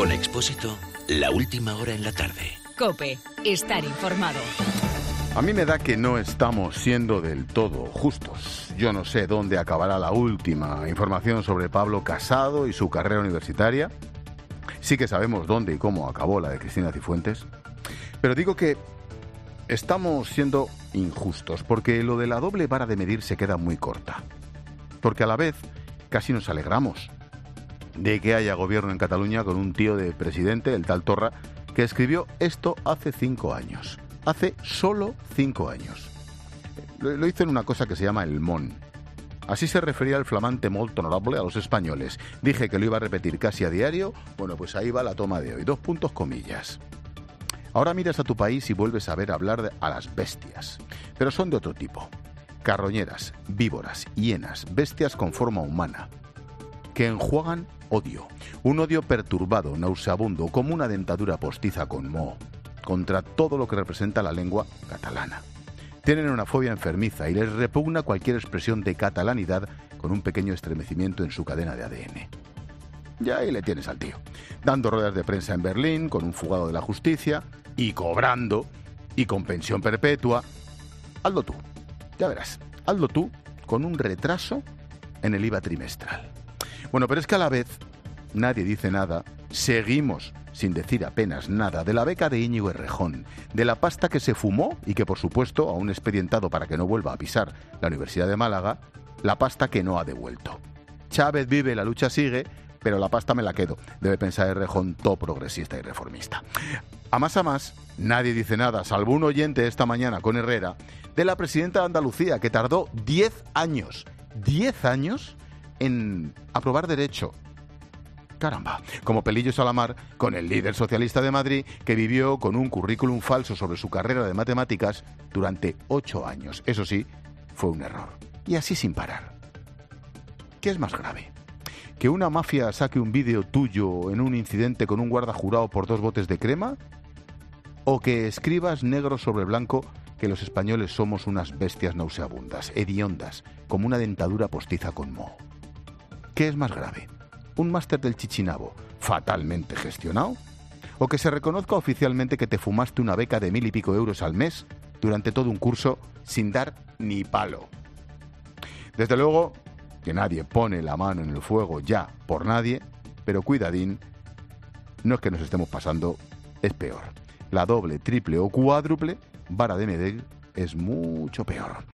Con Expósito, la última hora en la tarde. COPE. Estar informado. A mí me da que no estamos siendo del todo justos. Yo no sé dónde acabará la última información sobre Pablo Casado y su carrera universitaria. Sí que sabemos dónde y cómo acabó la de Cristina Cifuentes. Pero digo que estamos siendo injustos, porque lo de la doble vara de medir se queda muy corta. Porque a la vez casi nos alegramos de que haya gobierno en Cataluña con un tío de presidente, el tal Torra, que escribió esto hace 5 años. Hace solo 5 años. Lo hizo en una cosa que se llama el MON. Así se refería el flamante molt honorable a los españoles. Dije que lo iba a repetir casi a diario. Bueno, pues ahí va la toma de hoy. 2 puntos comillas. Ahora miras a tu país y vuelves a ver hablar a las bestias. Pero son de otro tipo. Carroñeras, víboras, hienas, bestias con forma humana. Que enjuagan odio. Un odio perturbado, nauseabundo, como una dentadura postiza con moho, contra todo lo que representa la lengua catalana. Tienen una fobia enfermiza y les repugna cualquier expresión de catalanidad con un pequeño estremecimiento en su cadena de ADN. Ya ahí le tienes al tío, dando ruedas de prensa en Berlín, con un fugado de la justicia, y cobrando, y con pensión perpetua. Hazlo tú, ya verás, hazlo tú con un retraso en el IVA trimestral. Bueno, pero es que a la vez nadie dice nada, seguimos sin decir apenas nada de la beca de Íñigo Errejón, de la pasta que se fumó y que por supuesto aún expedientado para que no vuelva a pisar la Universidad de Málaga, la pasta que no ha devuelto. Chávez vive, la lucha sigue, pero la pasta me la quedo, debe pensar Errejón, todo progresista y reformista. A más, nadie dice nada, salvo un oyente esta mañana con Herrera, de la presidenta de Andalucía, que tardó 10 años en aprobar derecho. Caramba, como pelillos a la mar con el líder socialista de Madrid, que vivió con un currículum falso sobre su carrera de matemáticas durante 8 años. Eso sí, fue un error. Y así sin parar. ¿Qué es más grave? ¿Que una mafia saque un vídeo tuyo en un incidente con un guarda jurado por 2 botes de crema? ¿O que escribas negro sobre blanco que los españoles somos unas bestias nauseabundas, hediondas, como una dentadura postiza con moho? ¿Qué es más grave? ¿Un máster del Chichinabo fatalmente gestionado? ¿O que se reconozca oficialmente que te fumaste una beca de 1.000 y pico euros al mes durante todo un curso sin dar ni palo? Desde luego que nadie pone la mano en el fuego ya por nadie, pero cuidadín, no es que nos estemos pasando, es peor. La doble, triple o cuádruple vara de medir es mucho peor.